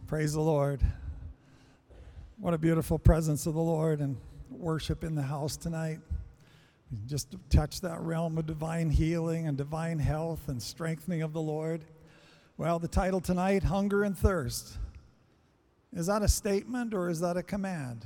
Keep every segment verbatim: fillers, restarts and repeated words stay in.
Praise the Lord. What a beautiful presence of the Lord and worship in the house tonight. Just to touch that realm of divine healing and divine health and strengthening of the Lord. Well, the title tonight, Hunger and Thirst. Is that a statement or is that a command?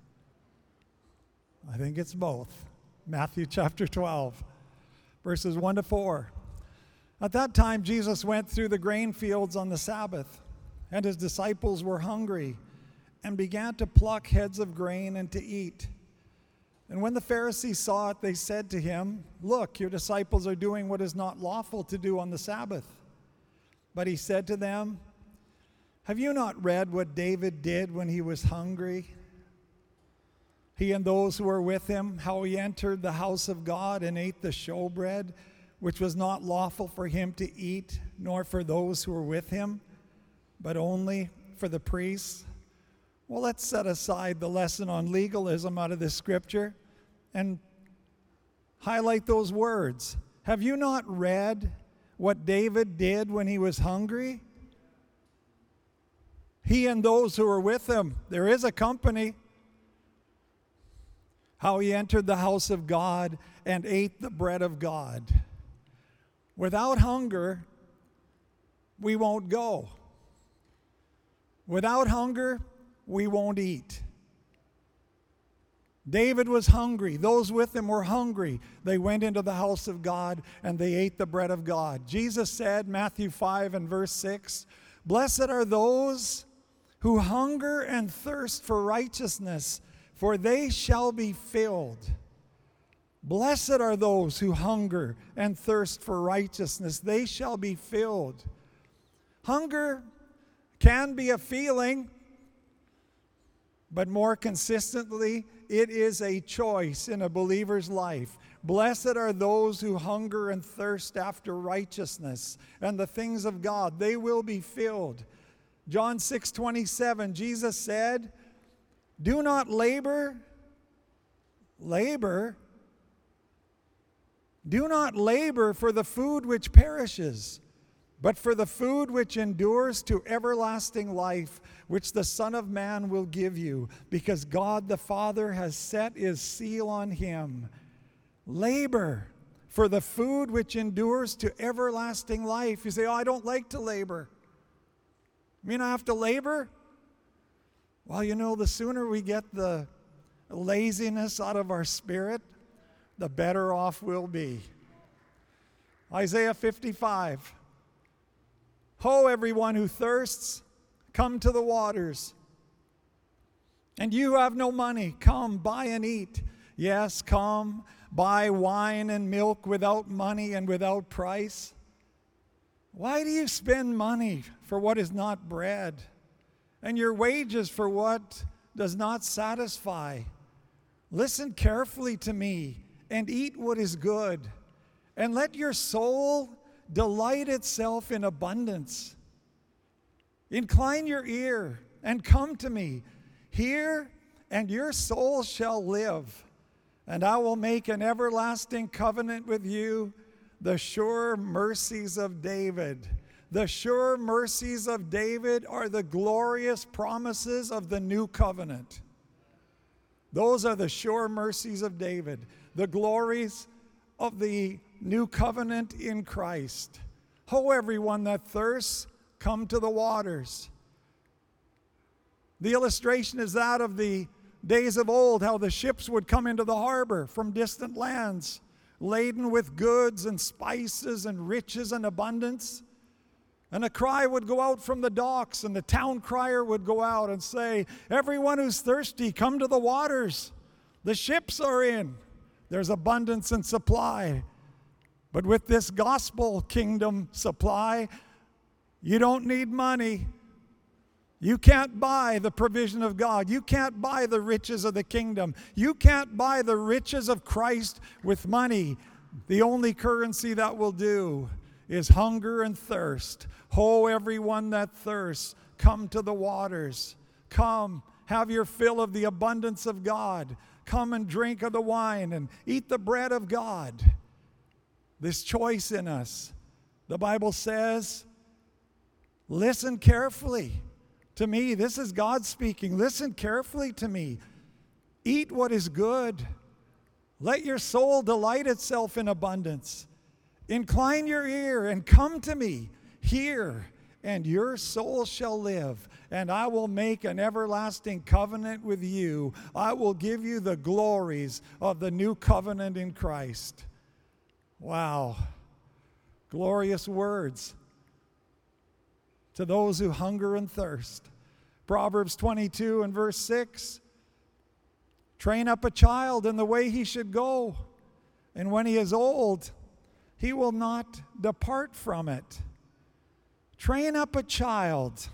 I think it's both. Matthew chapter twelve, verses one to four. At that time, Jesus went through the grain fields on the Sabbath, and his disciples were hungry and began to pluck heads of grain and to eat. And when the Pharisees saw it, they said to him, "Look, your disciples are doing what is not lawful to do on the Sabbath." But he said to them, "Have you not read what David did when he was hungry? He and those who were with him, how he entered the house of God and ate the showbread, which was not lawful for him to eat, nor for those who were with him, but only for the priests." Well, let's set aside the lesson on legalism out of this scripture and highlight those words. Have you not read what David did when he was hungry? He and those who were with him, there is a company. How he entered the house of God and ate the bread of God. Without hunger, we won't go. Without hunger, we won't eat. David was hungry. Those with him were hungry. They went into the house of God and they ate the bread of God. Jesus said, Matthew five and verse six, "Blessed are those who hunger and thirst for righteousness, for they shall be filled." Blessed are those who hunger and thirst for righteousness. They shall be filled. Hunger can be a feeling, but more consistently, it is a choice in a believer's life. Blessed are those who hunger and thirst after righteousness and the things of God. They will be filled. John six twenty-seven, Jesus said, "Do not labor, labor, do not labor for the food which perishes, but for the food which endures to everlasting life, which the Son of Man will give you, because God the Father has set his seal on him." Labor for the food which endures to everlasting life. You say, "Oh, I don't like to labor." You mean I have to labor? Well, you know, the sooner we get the laziness out of our spirit, the better off we'll be. Isaiah fifty-five. "Ho, everyone who thirsts, come to the waters. And you who have no money, come, buy and eat. Yes, come, buy wine and milk without money and without price. Why do you spend money for what is not bread, and your wages for what does not satisfy? Listen carefully to me and eat what is good, and let your soul delight itself in abundance. Incline your ear and come to me. Hear, and your soul shall live. And I will make an everlasting covenant with you, the sure mercies of David." The sure mercies of David are the glorious promises of the new covenant. Those are the sure mercies of David, the glories of the new covenant in Christ. "Ho, everyone that thirsts, come to the waters." The illustration is that of the days of old, how the ships would come into the harbor from distant lands, laden with goods and spices and riches and abundance. And a cry would go out from the docks, and the town crier would go out and say, "Everyone who's thirsty, come to the waters. The ships are in. There's abundance and supply." But with this gospel kingdom supply, you don't need money. You can't buy the provision of God. You can't buy the riches of the kingdom. You can't buy the riches of Christ with money. The only currency that will do is hunger and thirst. "Ho, everyone that thirsts, come to the waters. Come, have your fill of the abundance of God. Come and drink of the wine and eat the bread of God." This choice in us. The Bible says, listen carefully to to me. This is God speaking. Listen carefully to me. Eat what is good. Let your soul delight itself in abundance. Incline your ear and come to me. Hear, and your soul shall live. And I will make an everlasting covenant with you. I will give you the glories of the new covenant in Christ. Wow. Glorious words to those who hunger and thirst. Proverbs twenty-two and verse six. Train up a child in the way he should go, and when he is old, he will not depart from it. Train up a child,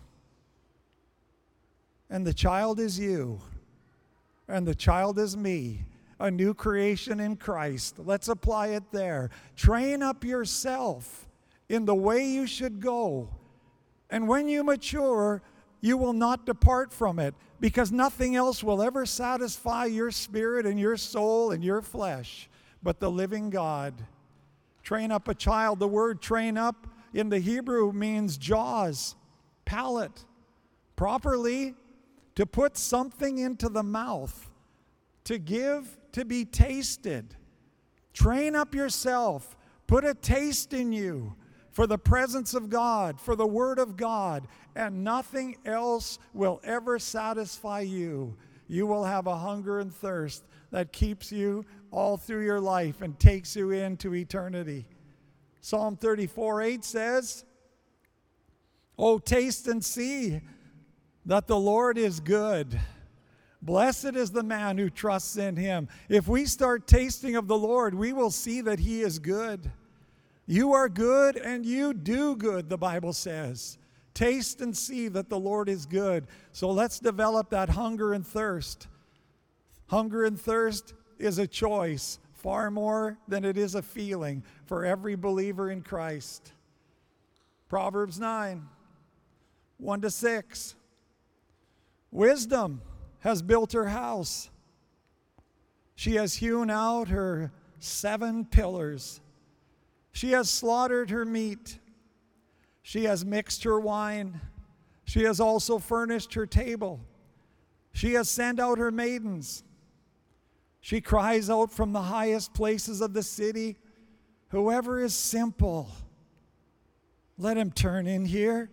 and the child is you, and the child is me, a new creation in Christ. Let's apply it there. Train up yourself in the way you should go, and when you mature, you will not depart from it, because nothing else will ever satisfy your spirit and your soul and your flesh but the living God. Train up a child. The word train up in the Hebrew means jaws, palate. Properly, to put something into the mouth, to give, to be tasted. Train up yourself. Put a taste in you for the presence of God, for the Word of God, and nothing else will ever satisfy you. You will have a hunger and thirst that keeps you all through your life and takes you into eternity. Psalm thirty-four eight says, "Oh, taste and see that the Lord is good. Blessed is the man who trusts in him." If we start tasting of the Lord, we will see that he is good. You are good and you do good, the Bible says. Taste and see that the Lord is good. So let's develop that hunger and thirst. Hunger and thirst is a choice far more than it is a feeling for every believer in Christ. Proverbs nine, one to six. Wisdom has built her house. She has hewn out her seven pillars. She has slaughtered her meat. She has mixed her wine. She has also furnished her table. She has sent out her maidens. She cries out from the highest places of the city, "Whoever is simple, let him turn in here."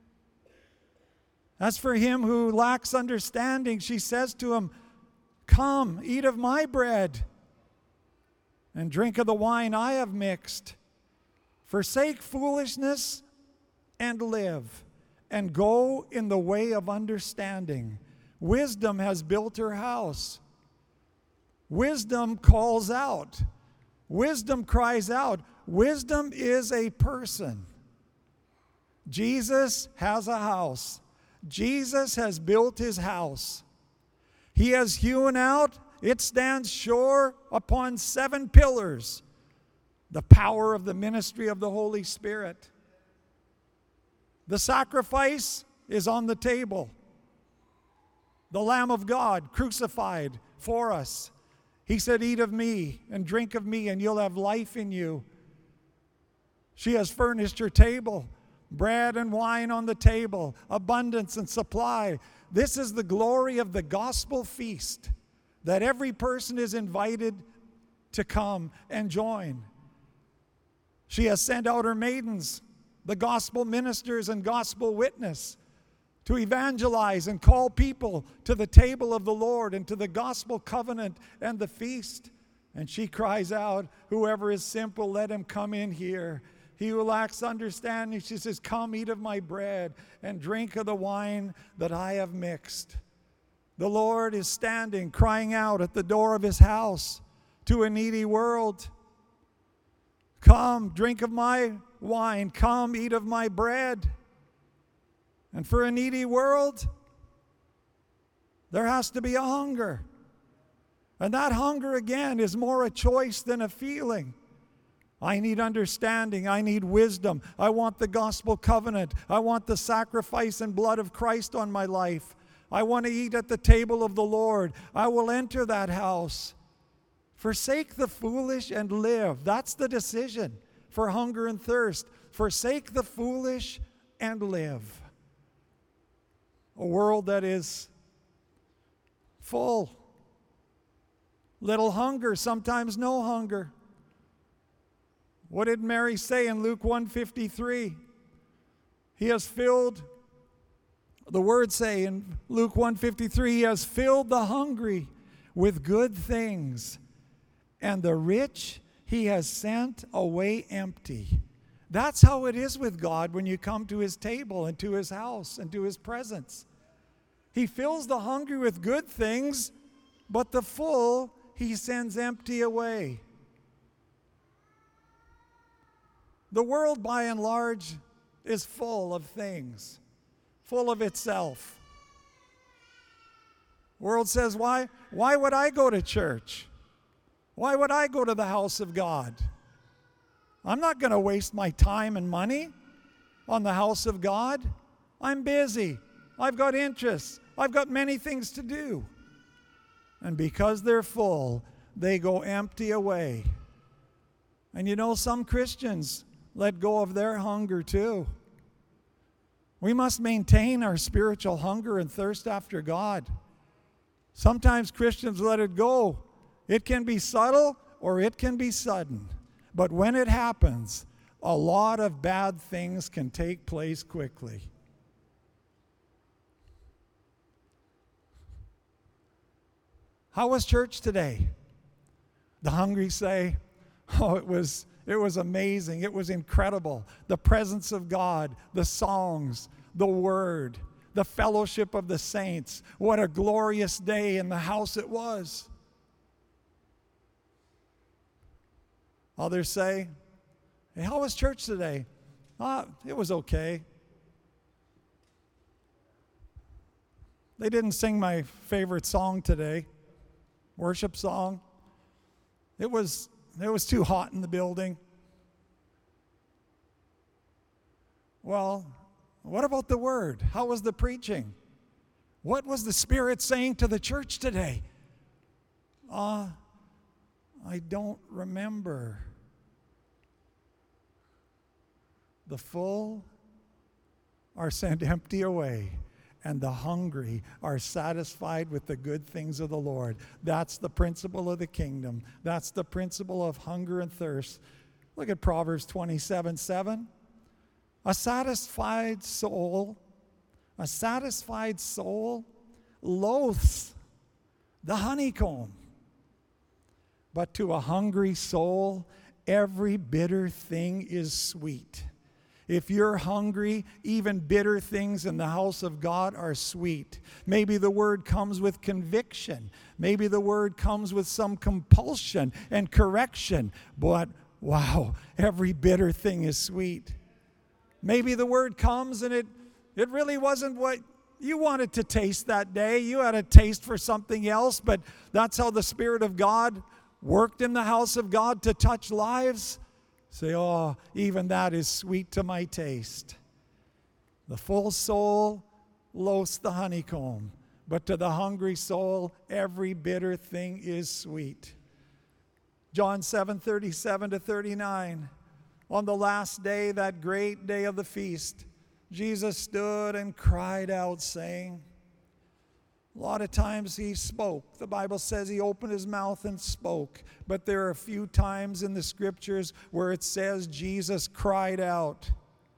As for him who lacks understanding, she says to him, "Come, eat of my bread, and drink of the wine I have mixed. Forsake foolishness and live, and go in the way of understanding." Wisdom has built her house. Wisdom calls out. Wisdom cries out. Wisdom is a person. Jesus has a house. Jesus has built his house. He has hewn out. It stands sure upon seven pillars. The power of the ministry of the Holy Spirit. The sacrifice is on the table. The Lamb of God crucified for us. He said, "Eat of me and drink of me, and you'll have life in you." She has furnished her table. Bread and wine on the table. Abundance and supply. This is the glory of the gospel feast, that every person is invited to come and join. She has sent out her maidens, the gospel ministers and gospel witness, to evangelize and call people to the table of the Lord and to the gospel covenant and the feast. And she cries out, "Whoever is simple, let him come in here. He who lacks understanding," she says, "Come, eat of my bread and drink of the wine that I have mixed." The Lord is standing, crying out at the door of his house to a needy world. "Come, drink of my wine. Come, eat of my bread." And for a needy world, there has to be a hunger. And that hunger, again, is more a choice than a feeling. I need understanding. I need wisdom. I want the gospel covenant. I want the sacrifice and blood of Christ on my life. I want to eat at the table of the Lord. I will enter that house. Forsake the foolish and live. That's the decision for hunger and thirst. Forsake the foolish and live. A world that is full. Little hunger, sometimes no hunger. What did Mary say in Luke one fifty-three? He has filled, the words say in Luke one fifty-three, He has filled the hungry with good things, and the rich He has sent away empty. That's how it is with God when you come to His table and to His house and to His presence. He fills the hungry with good things, but the full He sends empty away. The world, by and large, is full of things, full of itself. The world says, why, why would I go to church? Why would I go to the house of God? I'm not going to waste my time and money on the house of God. I'm busy. I've got interests. I've got many things to do. And because they're full, they go empty away. And you know, some Christians let go of their hunger too. We must maintain our spiritual hunger and thirst after God. Sometimes Christians let it go. It can be subtle or it can be sudden. But when it happens, a lot of bad things can take place quickly. How was church today? The hungry say, oh, it was, it was amazing. It was incredible. The presence of God, the songs, the word, the fellowship of the saints. What a glorious day in the house it was. Others say, hey, how was church today? Ah, it was okay. They didn't sing my favorite song today, worship song. It was, it was too hot in the building. Well, what about the word? How was the preaching? What was the Spirit saying to the church today? Uh, I don't remember. The full are sent empty away, and the hungry are satisfied with the good things of the Lord. That's the principle of the kingdom. That's the principle of hunger and thirst. Look at Proverbs twenty-seven seven. A satisfied soul, a satisfied soul loathes the honeycomb. But to a hungry soul, every bitter thing is sweet. If you're hungry, even bitter things in the house of God are sweet. Maybe the word comes with conviction. Maybe the word comes with some compulsion and correction. But wow, every bitter thing is sweet. Maybe the word comes and it, it really wasn't what you wanted to taste that day. You had a taste for something else, but that's how the Spirit of God worked in the house of God to touch lives. Say, oh, even that is sweet to my taste. The full soul loathes the honeycomb, but to the hungry soul, every bitter thing is sweet. John seven thirty-seven to thirty-nine. On the last day, that great day of the feast, Jesus stood and cried out, saying, a lot of times he spoke. The Bible says he opened his mouth and spoke. But there are a few times in the scriptures where it says Jesus cried out.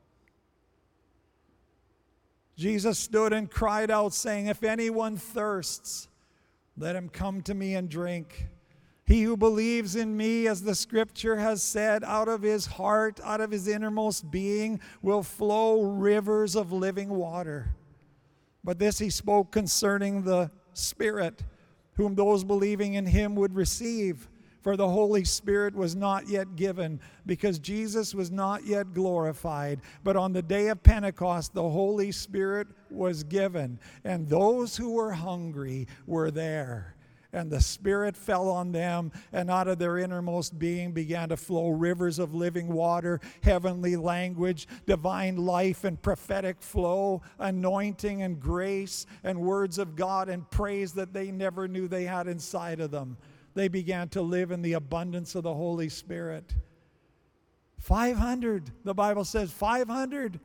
Jesus stood and cried out, saying, if anyone thirsts, let him come to me and drink. He who believes in me, as the scripture has said, out of his heart, out of his innermost being, will flow rivers of living water. But this he spoke concerning the Spirit, whom those believing in him would receive. For the Holy Spirit was not yet given, because Jesus was not yet glorified. But on the day of Pentecost, the Holy Spirit was given, and those who were hungry were there. And the Spirit fell on them, and out of their innermost being began to flow rivers of living water, heavenly language, divine life and prophetic flow, anointing and grace and words of God and praise that they never knew they had inside of them. They began to live in the abundance of the Holy Spirit. five hundred, the Bible says, five hundred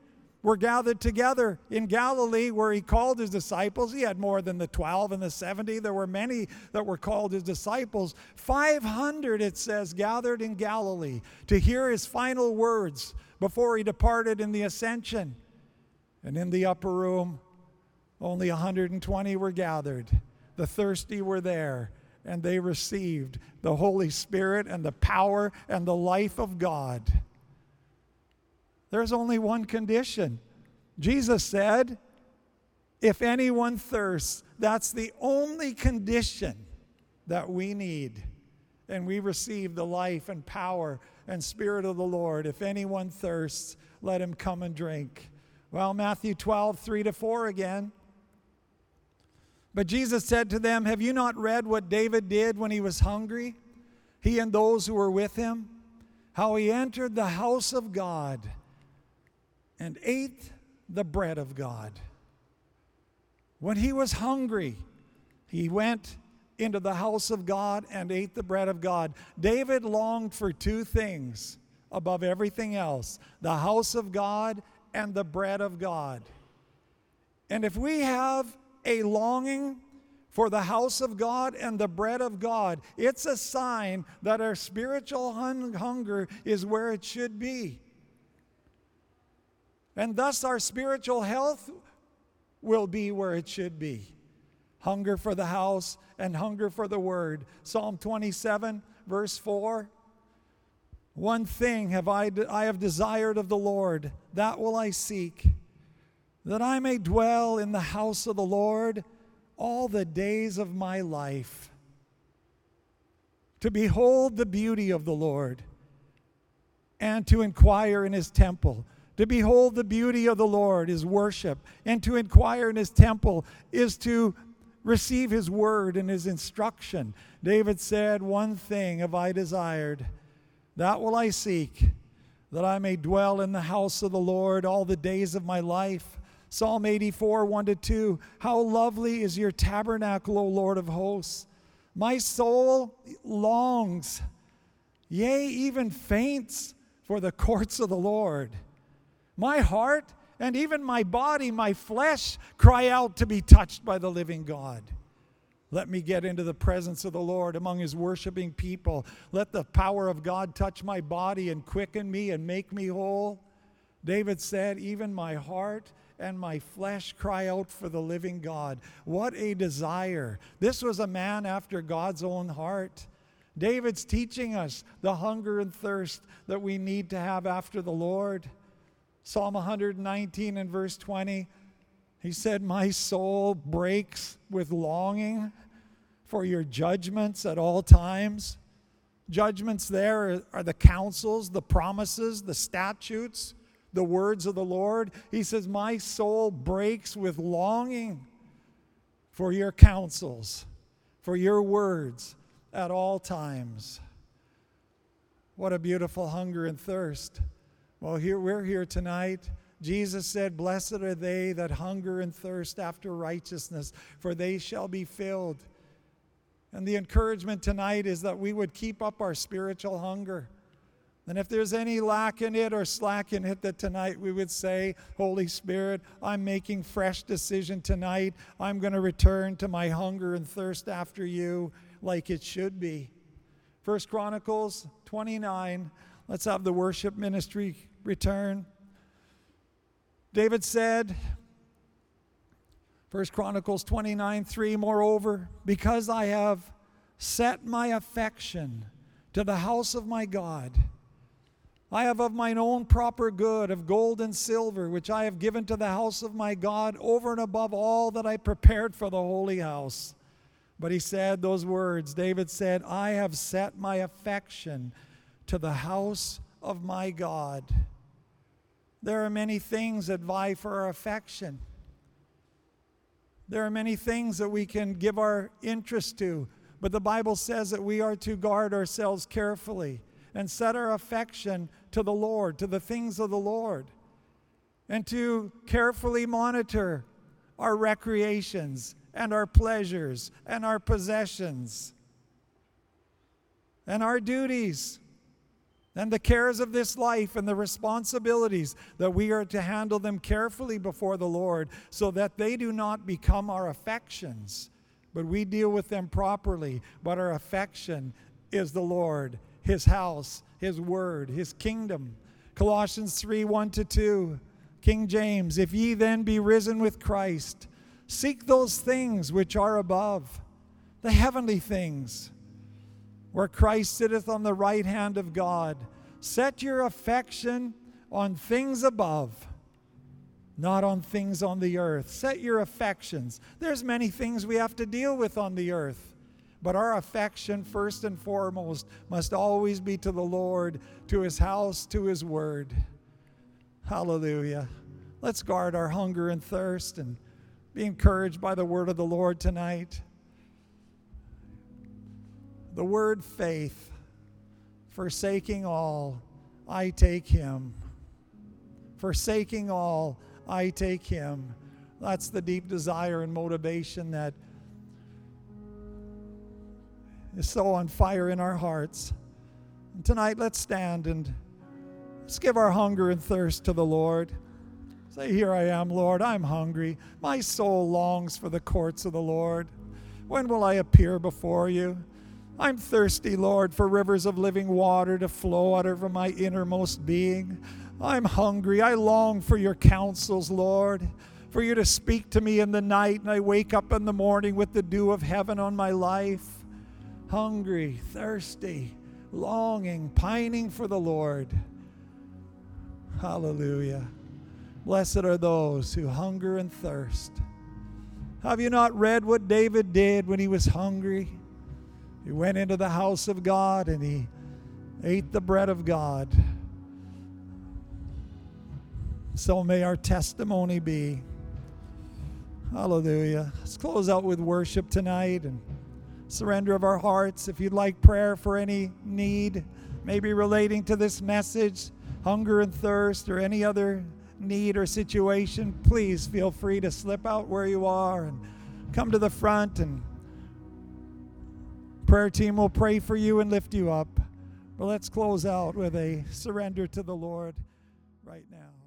were gathered together in Galilee where he called his disciples. He had more than the twelve and the seventy. There were many that were called his disciples. five hundred, it says, gathered in Galilee to hear his final words before he departed in the ascension. And in the upper room, only one hundred twenty were gathered. The thirsty were there, and they received the Holy Spirit and the power and the life of God. There's only one condition. Jesus said, if anyone thirsts, that's the only condition that we need. And we receive the life and power and Spirit of the Lord. If anyone thirsts, let him come and drink. Well, Matthew twelve, three to four again. But Jesus said to them, have you not read what David did when he was hungry, he and those who were with him? How he entered the house of God and ate the bread of God. When he was hungry, he went into the house of God and ate the bread of God. David longed for two things above everything else: the house of God and the bread of God. And if we have a longing for the house of God and the bread of God, it's a sign that our spiritual hun- hunger is where it should be. And thus our spiritual health will be where it should be. Hunger for the house and hunger for the word. Psalm twenty-seven, verse four. One thing have I, I have desired of the Lord, that will I seek, that I may dwell in the house of the Lord all the days of my life, to behold the beauty of the Lord and to inquire in his temple. To behold the beauty of the Lord is worship, and to inquire in his temple is to receive his word and his instruction. David said, one thing have I desired, that will I seek, that I may dwell in the house of the Lord all the days of my life. Psalm eighty-four, one to two. How lovely is your tabernacle, O Lord of hosts. My soul longs, yea, even faints for the courts of the Lord. My heart and even my body, my flesh, cry out to be touched by the living God. Let me get into the presence of the Lord among his worshiping people. Let the power of God touch my body and quicken me and make me whole. David said, even my heart and my flesh cry out for the living God. What a desire. This was a man after God's own heart. David's teaching us the hunger and thirst that we need to have after the Lord. Psalm one nineteen and verse twenty, he said, my soul breaks with longing for your judgments at all times. Judgments there are the counsels, the promises, the statutes, the words of the Lord. He says, my soul breaks with longing for your counsels, for your words at all times. What a beautiful hunger and thirst. Well, here we're here tonight. Jesus said, blessed are they that hunger and thirst after righteousness, for they shall be filled. And the encouragement tonight is that we would keep up our spiritual hunger. And if there's any lack in it or slack in it, that tonight we would say, Holy Spirit, I'm making fresh decision tonight. I'm going to return to my hunger and thirst after you like it should be. First Chronicles twenty-nine. Let's have the worship ministry return. David said, First Chronicles twenty-nine, three, moreover, because I have set my affection to the house of my God, I have of mine own proper good of gold and silver, which I have given to the house of my God over and above all that I prepared for the holy house. But he said those words, David said, I have set my affection to the house of my God. There are many things that vie for our affection. There are many things that we can give our interest to, but the Bible says that we are to guard ourselves carefully and set our affection to the Lord, to the things of the Lord, and to carefully monitor our recreations and our pleasures and our possessions and our duties and the cares of this life and the responsibilities, that we are to handle them carefully before the Lord so that they do not become our affections, but we deal with them properly. But our affection is the Lord, His house, His word, His kingdom. Colossians three, one to two, King James, if ye then be risen with Christ, seek those things which are above, the heavenly things, where Christ sitteth on the right hand of God. Set your affection on things above, not on things on the earth. Set your affections. There's many things we have to deal with on the earth, but our affection, first and foremost, must always be to the Lord, to His house, to His word. Hallelujah. Let's guard our hunger and thirst and be encouraged by the word of the Lord tonight. The word faith, forsaking all, I take Him. Forsaking all, I take Him. That's the deep desire and motivation that is so on fire in our hearts. And tonight, let's stand and let's give our hunger and thirst to the Lord. Say, here I am, Lord, I'm hungry. My soul longs for the courts of the Lord. When will I appear before you? I'm thirsty, Lord, for rivers of living water to flow out of my innermost being. I'm hungry. I long for your counsels, Lord, for you to speak to me in the night, and I wake up in the morning with the dew of heaven on my life. Hungry, thirsty, longing, pining for the Lord. Hallelujah. Blessed are those who hunger and thirst. Have you not read what David did when he was hungry? He went into the house of God and he ate the bread of God. So may our testimony be. Hallelujah. Let's close out with worship tonight and surrender of our hearts. If you'd like prayer for any need, maybe relating to this message, hunger and thirst, or any other need or situation, please feel free to slip out where you are and come to the front, and prayer team will pray for you and lift you up. But let's close out with a surrender to the Lord right now.